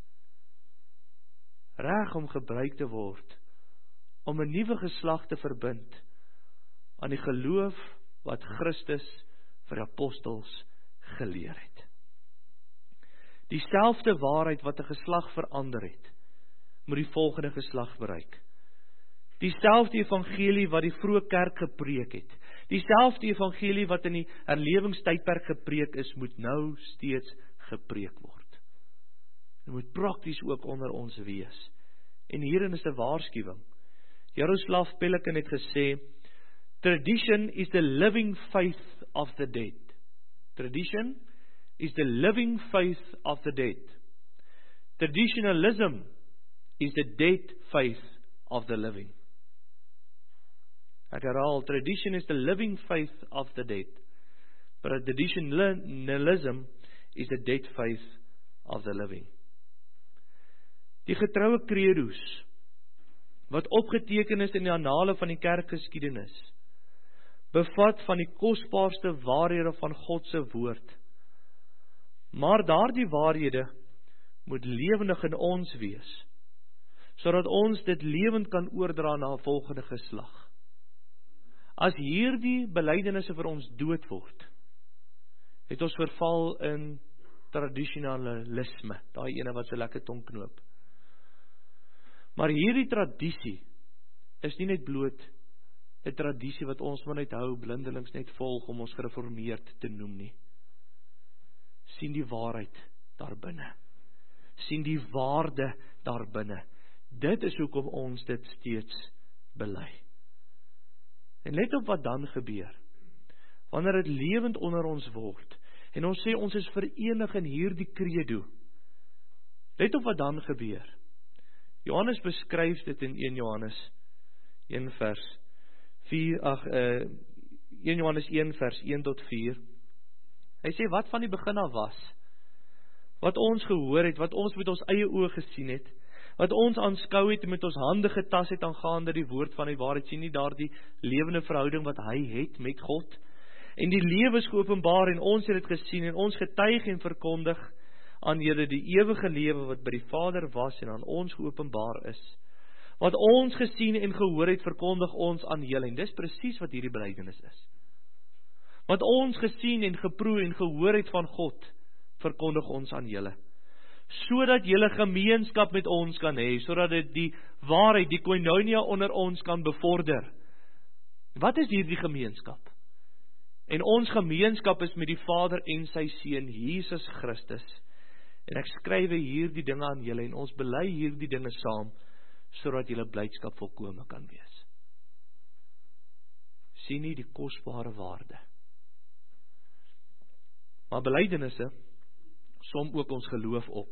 [SPEAKER 1] Reg om gebruik te word om 'n nuwe geslag te verbind aan die geloof wat Christus vir die apostels geleer het. Dieselfde waarheid wat 'n geslag verander het, moet die volgende geslag bereik. Dieselfde evangelie wat die vroeë kerk gepreek het, dieselfde evangelie wat in die herlewingstydperk gepreek is, moet nou steeds gepreek word. Dit moet prakties ook onder ons wees. En hierin is 'n waarskuwing. Jaroslav Pelikan het gesê, tradition is the living faith of the dead. Tradition is the living faith of the dead. Traditionalism is the dead faith of the living. Ek herhaal, tradition is the living faith of the dead. But traditionalism is the dead faith of the living. Die getroue credo's, wat opgeteken is in die annale van die kerkgeskiedenis, bevat van die kosbaarste waarhede van God se woord. Maar daardie waarhede moet lewendig in ons wees, sodat ons dit lewend kan oordra na 'n volgende geslag. As hierdie belydenisse vir ons dood word, het ons verval in tradisionalisme, daai ene wat so lekker tong knoop. Maar hierdie tradisie is nie net bloot 'n tradisie wat ons maar net hou, blindelings net volg om ons gereformeerd te noem nie. Sien die waarheid daarbinne. Sien die waarde daarbinne. Dit is hoekom ons dit steeds bely. En let op wat dan gebeur. Wanneer dit lewend onder ons word, en ons sê ons is verenig in hierdie credo. Let op wat dan gebeur. Johannes beskryf dit in 1 Johannes 1 vers 1 Johannes 1 vers 1 tot 4. Hy sê wat van die begin af was, wat ons gehoor het, wat ons met ons eie oë gesien het, wat ons aanskou het en met ons hande getas het aangaande die woord van die waarheid, sien nie daar die lewende verhouding wat hy het met God, en die lewe is geopenbaar en ons het dit gesien en ons getuig en verkondig aan julle die ewige lewe wat by die Vader was en aan ons geopenbaar is. Wat ons gesien en gehoor het, verkondig ons aan julle, en dis presies wat hierdie belydenis is. Wat ons gesien en geproe en gehoor het van God, verkondig ons aan julle. Sodat julle gemeenskap met ons kan hê, sodat dit die waarheid, die koinonia onder ons kan bevorder. Wat is hierdie gemeenskap? En ons gemeenskap is met die Vader en sy Seun, Jesus Christus. En ek skrywe hierdie dinge aan julle, en ons bely hierdie dinge saam, sodat julle blydskap volkome kan wees. Sien nie die kosbare waarde. Maar belydenisse som ook ons geloof op.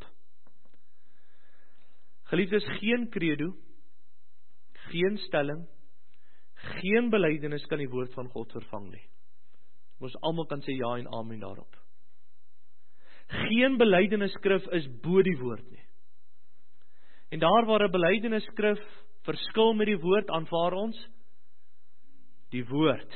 [SPEAKER 1] Geliefdes, geen credo, geen stelling, geen belydenis kan die woord van God vervang nie. Ons almal kan sê ja en amen daarop. Geen belydenisskrif is bo die woord nie. En daar waar 'n belydenisskrif verskil met die woord, aanvaar ons die woord.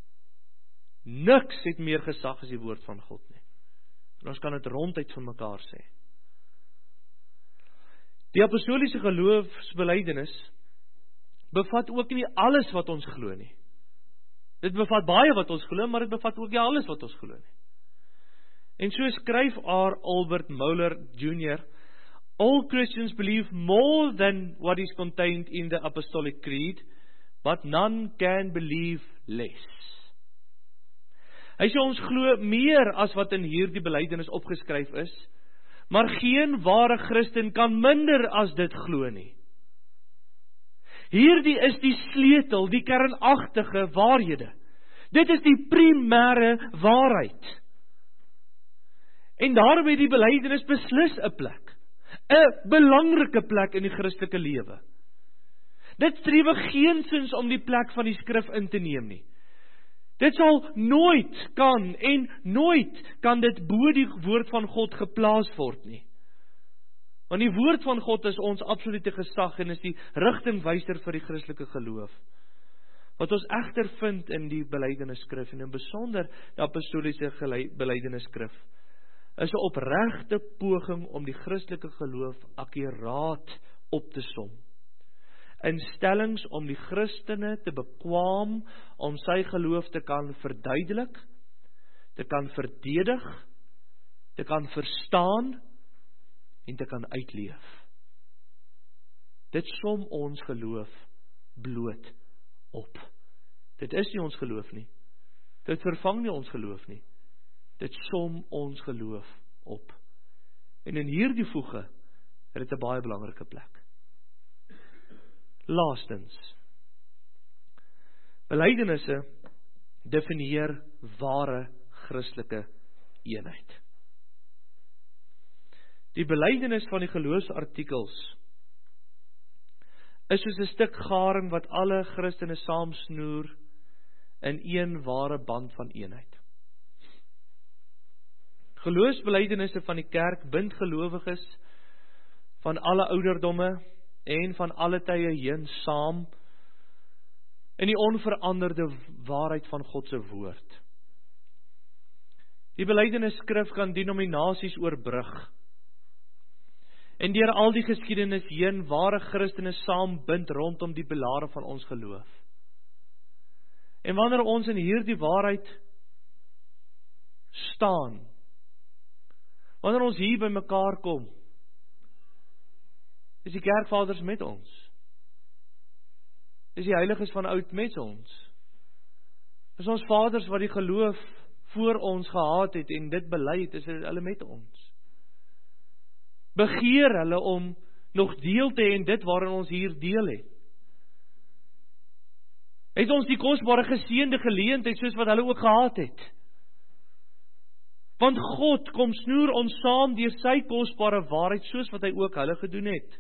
[SPEAKER 1] Niks het meer gesag as die woord van God nie. En ons kan dit ronduit van mekaar sê. Die apostoliese geloofsbelydenis bevat ook nie alles wat ons glo nie. Dit bevat baie wat ons glo, maar dit bevat ook nie alles wat ons glo nie. En so skryf R. Albert Mohler Jr., all Christians believe more than what is contained in the Apostolic Creed, but none can believe less. Hy sê ons glo meer as wat in hierdie belydenis opgeskryf is, maar geen ware Christen kan minder as dit glo nie. Hierdie is die sleutel, die kernagtige waarhede. Dit is die primêre waarheid. En daarom het die belydenis beslis 'n plek, 'n belangrike plek in die Christelike lewe. Dit streef geensins om die plek van die skrif in te neem nie. Dit sal nooit kan en nooit kan dit bo die woord van God geplaas word nie. Want die woord van God is ons absolute gesag en is die rigtingwyser vir die Christelike geloof. Wat ons egter vind in die belydenisskrif en in besonder die apostoliese belydenisskrif, is 'n opregte poging om die Christelike geloof akkuraat op te som. Instellings om die Christene te bekwam om sy geloof te kan verduidelik, te kan verdedig, te kan verstaan en te kan uitleef. Dit som ons geloof bloot op. Dit is nie ons geloof nie. Dit vervang nie ons geloof nie. Dit som ons geloof op. En in hierdie voege het dit 'n baie belangrike plek. Laastens, belydenisse definieer ware Christelike eenheid. Die belydenis van die geloofsartikels is soos 'n stuk garing wat alle Christene saamsnoer in een ware band van eenheid. Geloofsbelydenisse van die kerk bind gelowiges van alle ouderdomme en van alle tye heen saam in die onveranderde waarheid van God se woord. Die belydenisskrif kan denominasies oorbrug en deur al die geskiedenis heen ware Christene saam bind rondom die pilare van ons geloof. En wanneer ons in hierdie waarheid staan, wanneer ons hier by mekaar kom, is die kerkvaders met ons. Is die heiliges van oud met ons. Is ons vaders wat die geloof voor ons gehad het en dit bely het, is hulle met ons. Begeer hulle om nog deel te hê in dit waarin ons hier deel het. Het ons die kosbare geseënde geleentheid soos wat hulle ook gehad het. Want God kom snoer ons saam deur sy kosbare waarheid soos wat hy ook hulle gedoen het.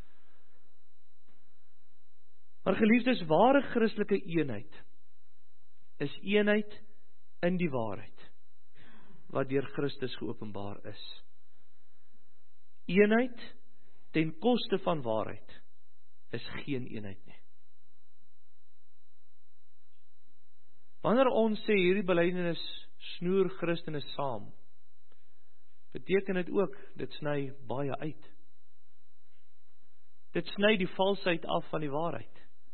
[SPEAKER 1] Maar geliefdes, ware Christelike eenheid is eenheid in die waarheid wat deur Christus geopenbaar is. Eenheid ten koste van waarheid is geen eenheid nie. Wanneer ons sê hierdie belydenis snoer Christene saam, beteken dit ook, dit sny baie uit. Dit sny die valsheid af van die waarheid.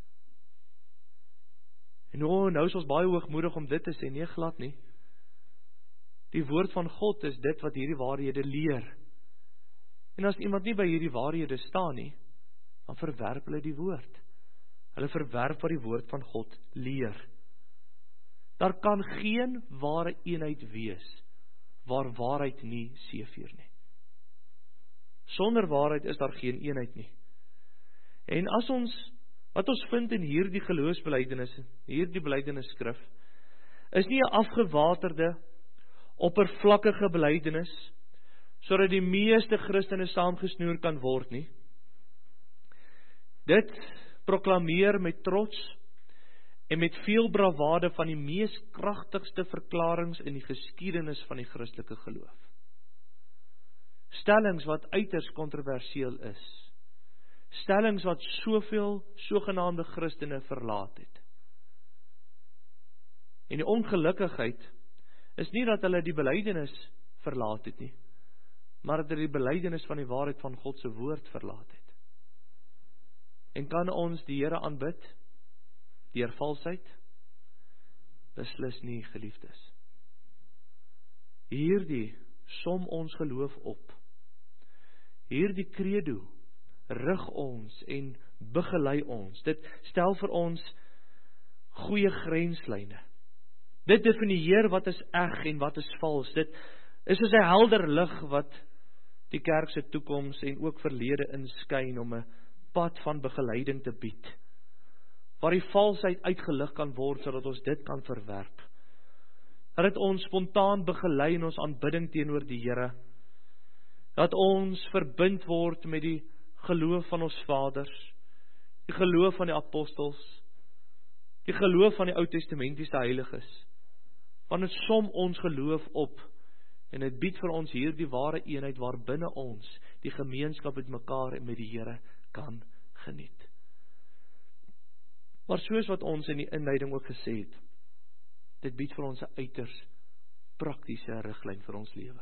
[SPEAKER 1] En nou is ons baie hoogmoedig om dit te sê, nee glad nie. Die woord van God is dit wat hierdie waarhede leer. En as iemand nie by hierdie waarhede staan nie, dan verwerp hulle die woord. Hulle verwerp wat die woord van God leer. Daar kan geen ware eenheid wees waar waarheid nie seëvier nie. Sonder waarheid is daar geen eenheid nie. En as ons, wat ons vind in hierdie geloofsbelydenisse, hierdie belydenisskrif, is nie 'n afgewaterde, oppervlakkige belydenis, sodat die meeste Christene saamgesnoer kan word nie. Dit proklameer met trots en met veel bravade van die mees kragtigste verklaringe in die geskiedenis van die Christelike geloof. Stellings wat uiters kontroversieel is. Stellings wat soveel sogenaamde Christene verlaat het. En die ongelukkigheid is nie dat hulle die belydenis verlaat het nie, maar dat hulle die belydenis van die waarheid van God se woord verlaat het. En kan ons die Here aanbid deur valsheid? Beslis nie, geliefdes. Hierdie som ons geloof op. Hierdie credo rig ons en begelei ons. Dit stel vir ons goeie grenslyne. Dit definieer wat is eg en wat is vals. Dit is soos 'n helder lig wat die kerk se toekoms en ook verlede inskyn om 'n pad van begeleiding te bied, waar die valsheid uitgelig kan word, sodat ons dit kan verwerp. Dat dit ons spontaan begelei in ons aanbidding teenoor die Here, dat ons verbind word met die geloof van ons vaders, die geloof van die apostels, die geloof van die Ou Testamentiese heiliges, want dit som ons geloof op, en dit bied vir ons hierdie ware eenheid, waar binne ons die gemeenskap met mekaar en met die Here kan geniet. Maar soos wat ons in die inleiding ook gesê het, dit bied vir ons 'n uiters praktiese riglyn vir ons lewe.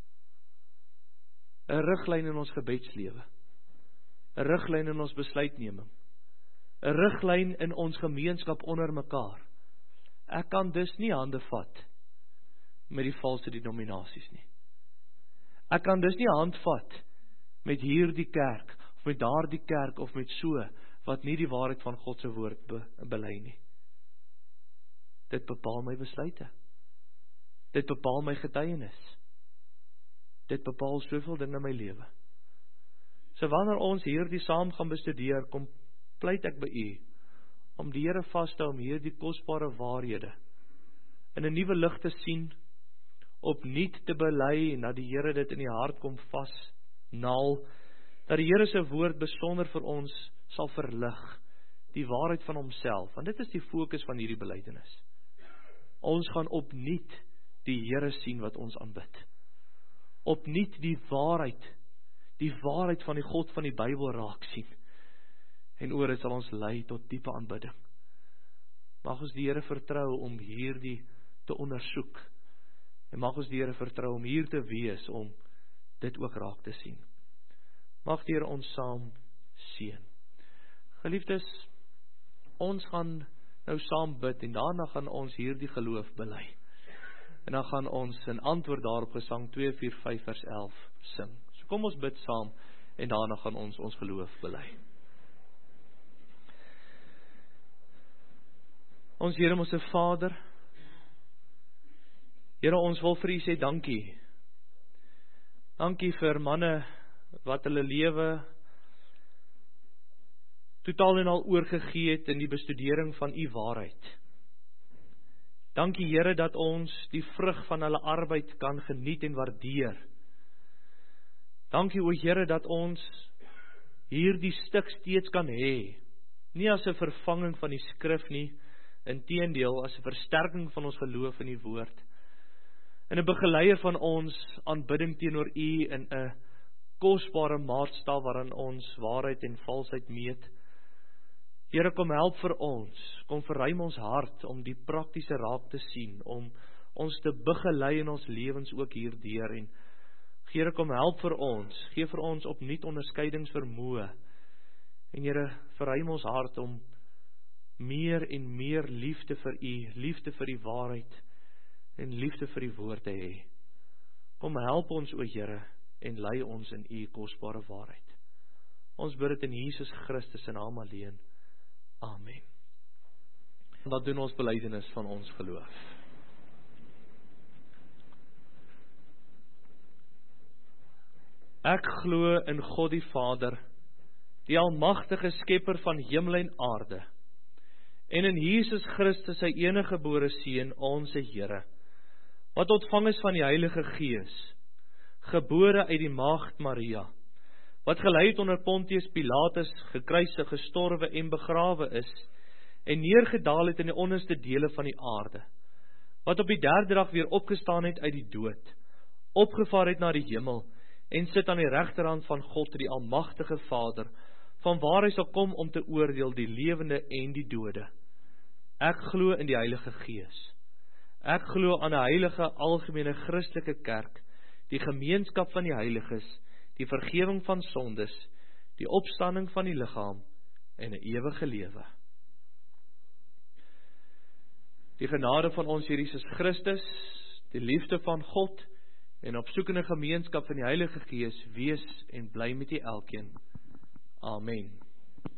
[SPEAKER 1] 'n Riglyn in ons gebedslewe, 'n riglyn in ons besluitneming, 'n riglyn in ons gemeenskap onder mekaar. Ek kan dus nie hande vat met die valse denominasies nie. Ek kan dus nie hand vat met hierdie kerk, of met daardie kerk, of met so, wat nie die waarheid van God se woord bely nie. Dit bepaal my besluite. Dit bepaal my getuienis. Dit bepaal soveel dinge in my lewe. So wanneer ons hierdie saam gaan bestudeer, kom pleit ek by u, om die Here vas te hou om hierdie kosbare waarhede in 'n nuwe lig te sien, opnuut te bely, en dat die Here dit in die hart kom vasnaal, dat die Here se woord besonder vir ons sal verlig, die waarheid van homself, want dit is die fokus van hierdie belydenis. Ons gaan opnuut die Here sien wat ons aanbid. Opnuut die waarheid van die God van die Bybel raak sien, en oor dit sal ons lei tot diepe aanbidding. Mag ons die Here vertrou om hierdie te ondersoek, en mag ons die Here vertrou om hier te wees, om dit ook raak te sien. Mag die Here ons saam seën. Geliefdes, ons gaan nou saam bid, en daarna gaan ons hierdie geloof bely. En dan gaan ons in antwoord daarop Gesang 245 vers 11 sing. So kom ons bid saam, en daarna gaan ons geloof bely. Ons Here, ons Vader, Here, ons wil vir U sê dankie. Dankie vir manne wat hulle lewe totaal en al oorgegee het in die bestudering van U waarheid. Dankie Here dat ons die vrug van hulle arbeid kan geniet en waardeer. Dankie o Here dat ons hierdie stuk steeds kan hê, nie as 'n vervanging van die skrif nie, inteendeel as 'n versterking van ons geloof in die woord, en 'n begeleier van ons aanbidding teenoor U in 'n kosbare maatstaaf waarin ons waarheid en valsheid meet. Here, kom help vir ons, kom verruim ons hart om die praktiese raak te sien, om ons te begelei in ons lewens ook hierdeur, en Here, kom help vir ons, gee vir ons opnuut onderskeidingsvermoë, en Here, verruim ons hart om meer en meer liefde vir U, liefde vir die waarheid, en liefde vir die woord te hê. Kom help ons, o Here, en lei ons in U kosbare waarheid. Ons bid dit in Jesus Christus se naam alleen. Amen. Dat doen ons belydenis van ons geloof. Ek glo in God die Vader, die almagtige skepper van hemel en aarde, en in Jesus Christus sy eniggebore Seun, ons Here, wat ontvang is van die Heilige Gees, gebore uit die maagd Maria, wat gelei het onder Pontius Pilatus, gekruisig, gestorwe en begrawe is, en neergedaal het in die onderste dele van die aarde, wat op die 3de dag weer opgestaan het uit die dood, opgevaar het na die hemel, en sit aan die regterhand van God, die almagtige Vader, van waar hy sal kom om te oordeel die lewende en die dode. Ek glo in die Heilige Gees. Ek glo aan 'n heilige algemene Christelike kerk, die gemeenskap van die heiliges, die vergifnis van sondes, die opstanding van die liggaam en 'n ewige lewe. Die genade van ons Here Jesus Christus, die liefde van God en opsoekende gemeenskap van die Heilige Gees wees en bly met u elkeen. Amen.